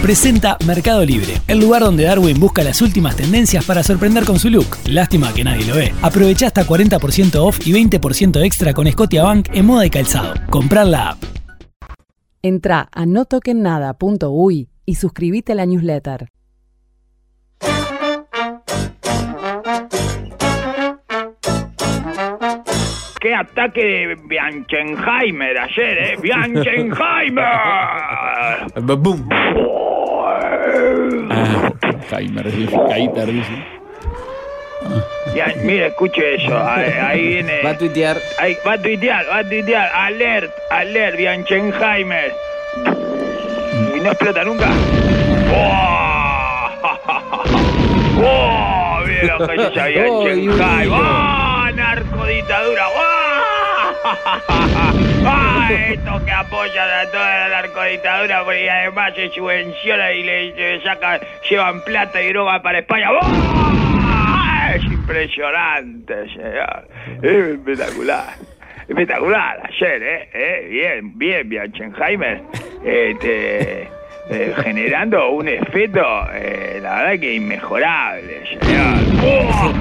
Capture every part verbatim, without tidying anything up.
presenta Mercado Libre, el lugar donde Darwin busca las últimas tendencias para sorprender con su look. Lástima que nadie lo ve. Aprovecha hasta cuarenta por ciento off y veinte por ciento extra con Scotiabank en moda y calzado. Comprar la app. Entrá a no toquen nada punto uy y suscríbete a la newsletter. ¡Qué ataque de Bianchenheimer ayer, eh! ¡Bianchenheimer! ¡Bum! Ah, Heimer, Heimer, dice. Ya, mira, escuche eso. Ahí, ahí viene. Va a tuitear. Ahí, va a tuitear, va a tuitear. Alert, alert, Bianchenheimer. Y no explota nunca. ¡Oh! ¡Oh! Mira lo que es esa Bianchenheimer. ¡Oh! Narcodictadura. ¡Oh! ¡Ah! Esto que apoya a toda la narcodictadura porque además se subvenciona y le se sacan, llevan plata y droga para España. ¡Oh! Es impresionante, señor. Es espectacular. Espectacular ayer, ¿eh? ¿Eh? Bien, bien, Bianchenheimer. Este, eh, generando un efecto, eh, la verdad que inmejorable, señor. ¡Oh!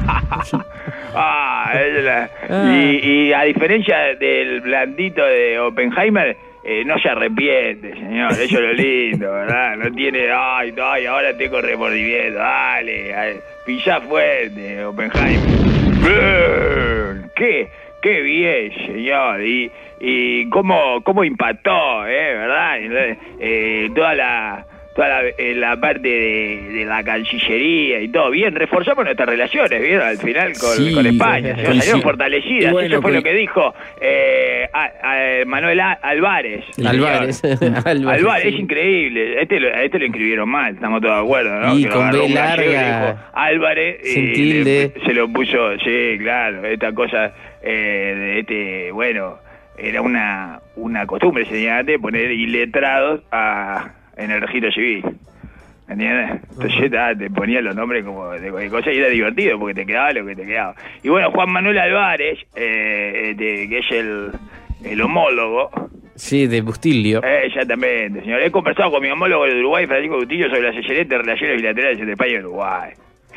Ah, es la, y, y a diferencia del blandito de Oppenheimer, eh, no se arrepiente, señor. Eso es lo lindo, ¿verdad? No tiene, ay, ay, ahora tengo remordimiento. Dale, ay, pisá fuerte, Oppenheimer. Bien, qué, qué bien, señor. Y, y cómo, cómo impactó, ¿eh? ¿Verdad? Eh, toda la... toda la, eh, la parte de, de la Cancillería y todo, bien, reforzamos nuestras relaciones, ¿vieron? Al final con, sí, con España, se salieron sí. fortalecidas, bueno, eso fue que... lo que dijo eh, a, a Manuel a, Álvarez. Álvarez. Álvarez, Álvarez sí. Es increíble, este lo, a este lo escribieron mal, estamos todos de acuerdo, ¿no? Y que con B larga. Álvarez eh, le, se lo puso, sí, claro, esta cosa eh, de este, bueno, era una, una costumbre, se tenía antes, poner iletrados a... en el registro civil, ¿entiendes? Entonces uh-huh. te ponía los nombres como de cualquier cosa y era divertido porque te quedaba lo que te quedaba. Y bueno, Juan Manuel Álvarez, eh, de, que es el, el homólogo. Sí, de Bustilio. Eh, exactamente, señor. He conversado con mi homólogo de Uruguay, Francisco Bustilio, sobre las excelentes relaciones bilaterales entre España y Uruguay.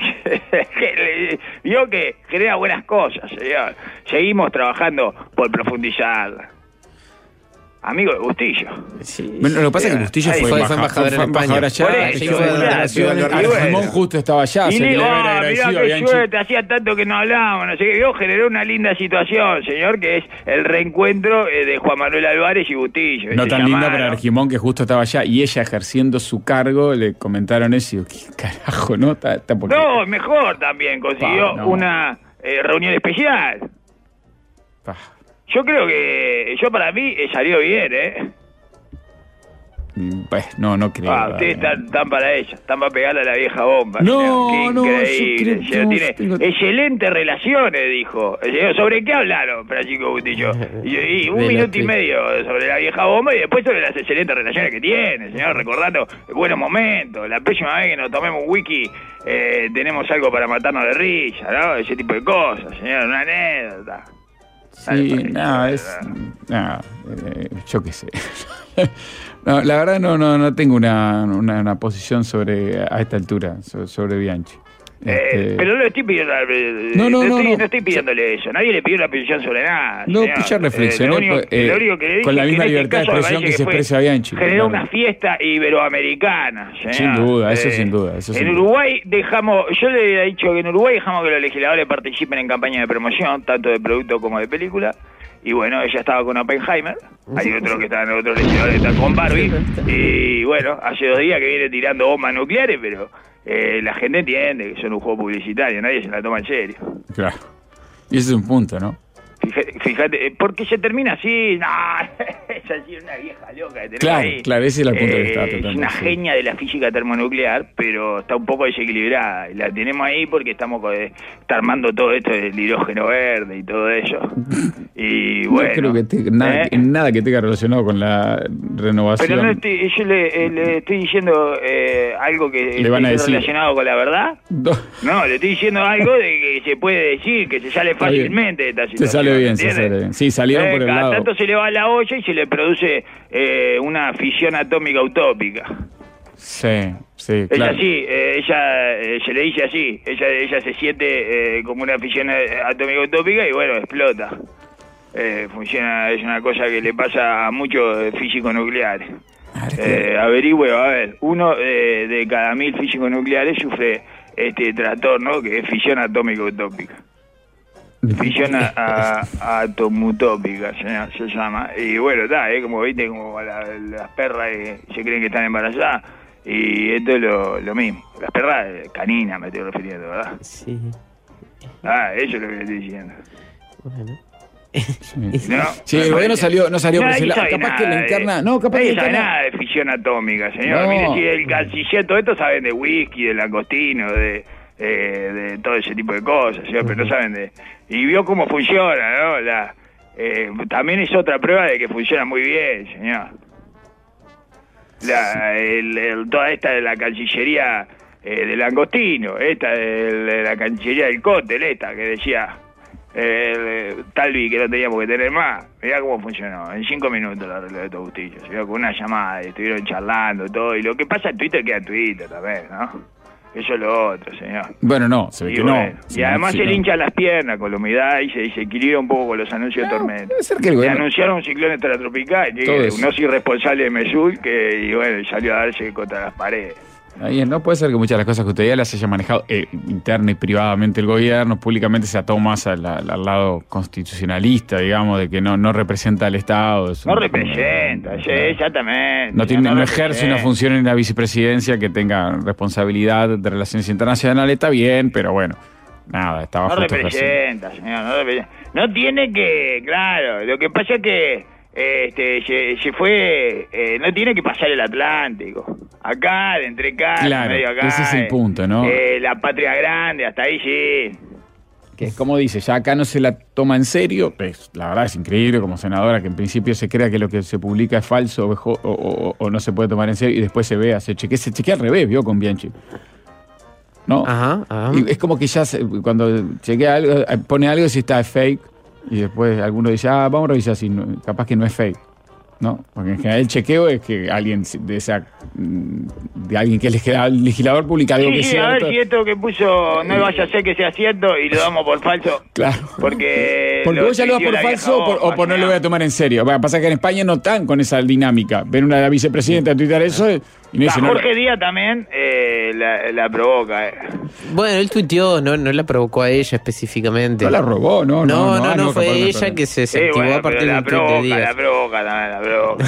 Vio que genera buenas cosas, señor. Seguimos trabajando por profundizarla. Amigo de Bustillo. Sí, bueno, lo que pasa es que Bustillo fue, fue, fue embajador en España. Allá, sí, fue de relaciones. Argimón justo estaba allá. Y le digo, ah, mirá qué suerte, hacía tanto que no hablábamos, no sé qué. Yo generó una linda situación, señor, que es el reencuentro de Juan Manuel Álvarez y Bustillo. No tan linda para Argimón, que justo estaba allá, y ella ejerciendo su cargo, le comentaron eso, y digo, ¿qué carajo, no? Ta, ta porque... No, mejor también, consiguió pa, no. una eh, reunión especial. Pa. Yo creo que, yo para mí salió bien, ¿eh? Pues no, no creo. Ah, ustedes están, están para ella, están para pegarle a la vieja bomba. No, Qué no, increíble. yo creo, tiene tengo... excelentes relaciones, dijo. ¿Sobre qué hablaron, Francisco Bustillo? Y, y un minuto y medio sobre la vieja bomba y después sobre las excelentes relaciones que tiene, señor, recordando buenos momentos. La próxima vez que nos tomemos un wiki, eh, tenemos algo para matarnos de risa, ¿no? Ese tipo de cosas, señor, una anécdota. Sí, no, es... No, eh, yo qué sé. No, la verdad no, no, no tengo una, una, una posición sobre a esta altura, sobre, sobre Bianchi. Eh, este... Pero no le estoy pidiendo, no, no, no, no, estoy, no. no estoy pidiéndole eso. Nadie le pidió una posición sobre nada. No, señor. pues ya reflexioné, eh, único, eh, con la misma libertad de expresión que, que se expresa Bianchi. Generó claro. una fiesta iberoamericana. Señor. Sin duda, eso eh, sin duda. Eso en sin Uruguay duda. dejamos, yo le he dicho que en Uruguay dejamos que los legisladores participen en campañas de promoción, tanto de producto como de película. Y bueno, ella estaba con Oppenheimer, hay otros que están, otros legisladores que están con Barbie, y bueno, hace dos días que viene tirando bombas nucleares, pero eh, la gente entiende que son un juego publicitario, nadie se la toma en serio. Claro, y ese es un punto, ¿no? Fíjate, fíjate, porque se termina así, no, es así una vieja loca que tenemos claro, ahí. Claro, ese es el punto eh, que está totalmente. Es una sí. genia de la física termonuclear, pero está un poco desequilibrada. Y la tenemos ahí porque estamos está armando todo esto del hidrógeno verde y todo eso. Y bueno. No creo que te, nada, ¿eh? nada que tenga relacionado con la renovación. Pero no estoy, yo le, le estoy diciendo eh, algo que le van a decir relacionado con la verdad. No. no, le estoy diciendo algo de que se puede decir, que se sale fácilmente de esta situación. Se sale bien, se sale bien. Sí, salieron eh, por el cada lado. Tanto se le va a la olla y se le produce eh, una fisión atómica utópica. Sí, sí, claro. Ella sí, eh, ella eh, se le dice así, ella ella se siente eh, como una fisión atómico-utópica y bueno, explota. Eh, funciona, es una cosa que le pasa a muchos físicos nucleares. Eh, averigüe, a ver, uno eh, de cada mil físicos nucleares sufre este trastorno que es fisión atómico-utópica. Fisión a, a, atomutópica se, se llama. Y bueno, está, eh, como viste, como la, las perras eh, se creen que están embarazadas. Y esto es lo, lo mismo. Las perras eh, caninas me estoy refiriendo, ¿verdad? Sí. Ah, eso es lo que le estoy diciendo. Bueno. Sí, ¿No? sí el gobierno salió, no salió por ese lado. Capaz nada que la interna. De, No, capaz que nadie la sabe interna. nada de fisión atómica, señor. No. Mire, si el canciller, todo esto saben de whisky, de langostino, de, eh, de todo ese tipo de cosas, señor, pero no saben de. Y vio cómo funciona, ¿no? La, eh, también es otra prueba de que funciona muy bien, señor. La, el, el, toda esta de la cancillería eh, de langostino, esta de, de la cancillería del cóctel, esta que decía. Eh, Talvi que no teníamos que tener más. Mirá cómo funcionó. En cinco minutos lo arregló de todo Bustillo. Se dio con una llamada y estuvieron charlando todo. Y lo que pasa en Twitter queda en Twitter también, ¿no? Eso es lo otro, señor. Bueno, no, se ve Y, que bueno, no. y Sí, además sí, se no. le hincha las piernas con la humedad y se, se equilibra un poco con los anuncios de tormenta. Debe ser que el Le gobierno. anunciaron un ciclón extratropical, que Todo eso. uno es irresponsable de Mesul, que y bueno, y salió a darse contra las paredes. Ahí no puede ser que muchas de las cosas que usted ya las haya manejado eh, interna y privadamente el gobierno, públicamente se ató más al, al lado constitucionalista, digamos, de que no, no representa al Estado. Es No un- representa, sí, exactamente. No, tiene, no, ejerce representa. una función en la vicepresidencia que tenga responsabilidad de relaciones internacionales, está bien, pero bueno, nada, estaba No justo ejerciendo. representa, señor, no representa. No tiene que, claro, lo que pasa es que este, se, se fue, eh, no tiene que pasar el Atlántico. Acá, de entre casa, Claro, medio acá. ese es el eh, punto, ¿no? eh, la patria grande, hasta ahí sí. Que como dice, ya acá no se la toma en serio, pues, la verdad es increíble como senadora que en principio se crea que lo que se publica es falso o, o- o- o no se puede tomar en serio y después se vea, se chequea, se chequea al revés, vio con Bianchi. ¿No? Ajá, ajá. Y es como que ya se- cuando chequea algo, eh, pone algo si está fake y después alguno dice, ah, vamos a revisar si no- capaz que no es fake. ¿No? Porque en general el chequeo es que alguien de esa mm, de alguien que es legislador, legislador publica algo Sí, que es sí, a ver cierto. si esto que puso no vaya a ser que sea cierto y lo damos por falso. Claro. Porque, Porque vos ya lo das por tuiteó la falso o vieja por, o bomba, por no lo señor. voy a tomar en serio. Bueno, pasa que en España no están con esa dinámica. Ven una vicepresidenta tuitear eso y no Ah, dice no. Jorge Díaz también eh, la, la provoca. Eh. Bueno, él tuiteó, no, no la provocó a ella específicamente. No la robó, no, No, no. no, ah, no, fue capaz me ella perdí. que se, se Sí, activó bueno, a partir pero de la un tuit de provoca, la Díaz. provoca también, la provoca.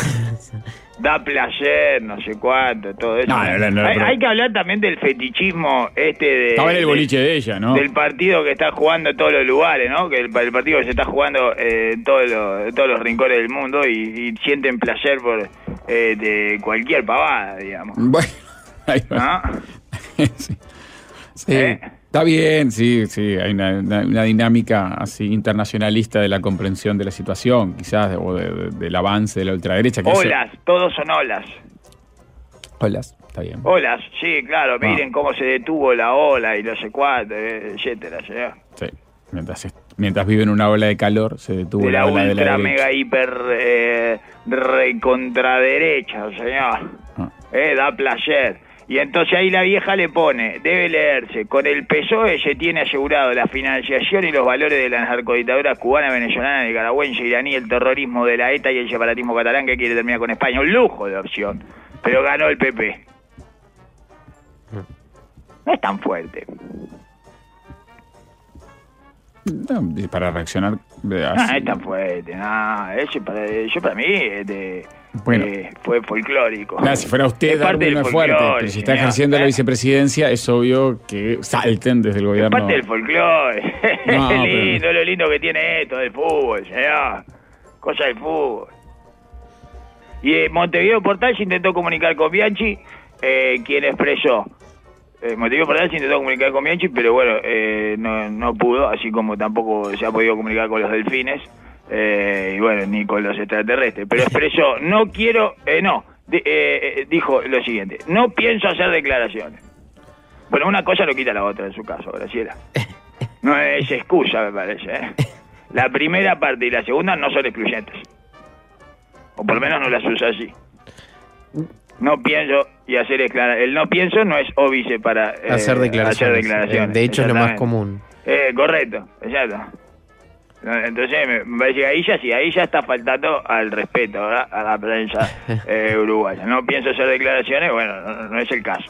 Da placer, no sé cuánto, todo eso. No, no, no, no, hay, pero- hay que hablar también del fetichismo este de... Estaba en el de- boliche de ella, ¿no? Del partido que está jugando en todos los lugares, ¿no? Que el, el partido que se está jugando eh, en todos los, en todos los rincones del mundo y, y sienten placer por eh, de cualquier pavada, digamos. Bueno, ahí va. ¿No? Sí. Sí, ¿Eh? está bien, sí, sí, hay una, una- una dinámica así internacionalista de la comprensión de la situación, quizás, o de- de- del avance de la ultraderecha. Que eso- Olas, todos son olas. Olas, está bien. Olas, sí, claro, Ah. miren cómo se detuvo la ola y no sé cuánto, eh, etcétera, señor. Sí. Mientras, est- mientras vive en una ola de calor, se detuvo De la, la ola de la ultra, derecha. mega, hiper, eh, recontraderecha, señor. Ah. Eh, da placer. Y entonces ahí la vieja le pone, debe leerse, con el P S O E se tiene asegurado la financiación y los valores de las narcodictaduras cubana, venezolana, nicaragüense, iraní, el terrorismo de la ETA y el separatismo catalán que quiere terminar con España. Un lujo de opción. Pero ganó el P P. No es tan fuerte. No, y para reaccionar de No, así. no es tan fuerte. No, eso para, yo para mí es de, Bueno. eh, fue folclórico. Claro, si fuera usted, Es parte Darwin no del es fuerte, folclore, pero si está señor, ejerciendo ¿eh? la vicepresidencia, es obvio que salten desde el Es gobierno. parte del folclore. No, es pero- lindo, es lo lindo que tiene esto del fútbol, señor. Cosa del fútbol. Y eh, Montevideo Portal se intentó comunicar con Bianchi, eh, quien expresó. Eh, Montevideo Portal se intentó comunicar con Bianchi, pero bueno, eh, no, no pudo, así como tampoco se ha podido comunicar con los delfines, eh, y bueno, ni con los extraterrestres. Pero expresó, no quiero, eh, no, di- eh, eh, dijo lo siguiente, no pienso hacer declaraciones. Bueno, una cosa no quita la otra en su caso, Graciela. No es excusa, me parece. ¿eh? La primera parte y la segunda no son excluyentes. O por lo menos no las usa así. no pienso y hacer declaraciones. El no pienso no es óbice para eh, hacer declaraciones. Hacer declaraciones. De hecho, es lo más común. Eh, correcto, exacto. Entonces, me parece que ahí ya sí, ahí ya está faltando al respeto, ¿verdad? A la prensa eh, uruguaya. No pienso hacer declaraciones, bueno, no, no es el caso.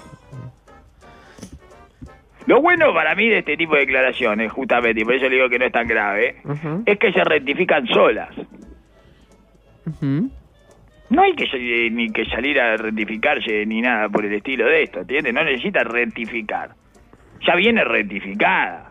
Lo bueno para mí de este tipo de declaraciones, justamente, y por eso le digo que no es tan grave, uh-huh. es que se rectifican solas. Uh-huh. No hay que ni que salir a rectificarse ni nada por el estilo de esto, ¿entiendes? No necesita rectificar. Ya viene rectificada.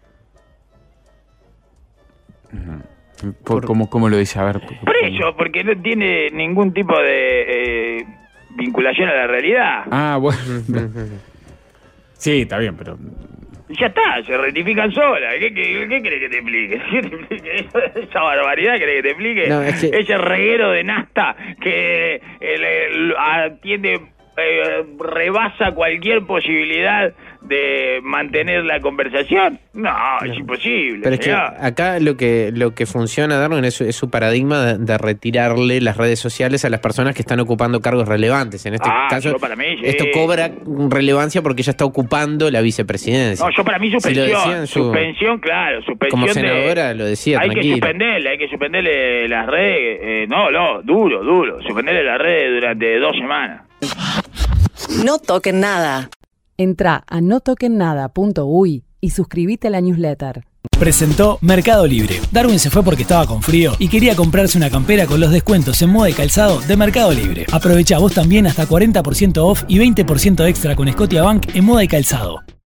Por, ¿Cómo, ¿Cómo lo dice? A ver. Por eso, porque no tiene ningún tipo de eh, vinculación a la realidad. Ah, bueno. Sí, está bien, pero... Ya está, se rectifican solas. ¿Qué, qué, qué querés que te explique? ¿Qué te explique? ¿Esa barbaridad querés que te explique? No, es que... Ese reguero de nafta que el, el, atiende, eh, rebasa cualquier posibilidad de mantener la conversación. No, no. Es imposible. Pero es que acá lo que lo que funciona, Darwin, es, es su paradigma de, de retirarle las redes sociales a las personas que están ocupando cargos relevantes. En este ah, caso, yo para mí, sí. esto cobra relevancia porque ella está ocupando la vicepresidencia. No, yo para mí suspensión. Si su, suspensión, claro. Suspensión como senadora de, lo decía, hay tranquilo. que suspenderle, hay que suspenderle las redes. Eh, no, no, duro, duro. Suspenderle las redes durante dos semanas. No toquen nada. Entrá a no toquen nada punto uy y suscríbete a la newsletter. Presentó Mercado Libre. Darwin se fue porque estaba con frío y quería comprarse una campera con los descuentos en moda y calzado de Mercado Libre. Aprovecha vos también hasta cuarenta por ciento off y veinte por ciento extra con Scotiabank en moda y calzado.